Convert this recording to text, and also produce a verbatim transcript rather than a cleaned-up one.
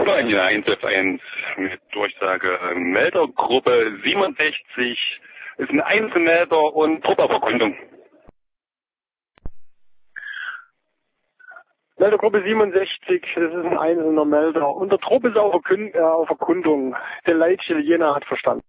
neun eins F eins mit Durchsage Meldergruppe siebenundsechzig ist ein Einzelmelder und Trupperverkündung. Meldergruppe siebenundsechzig, das ist ein einzelner Melder. Und der Trupp ist auf, Verkünd äh, auf Erkundung. Der Leitstelle Jena hat verstanden.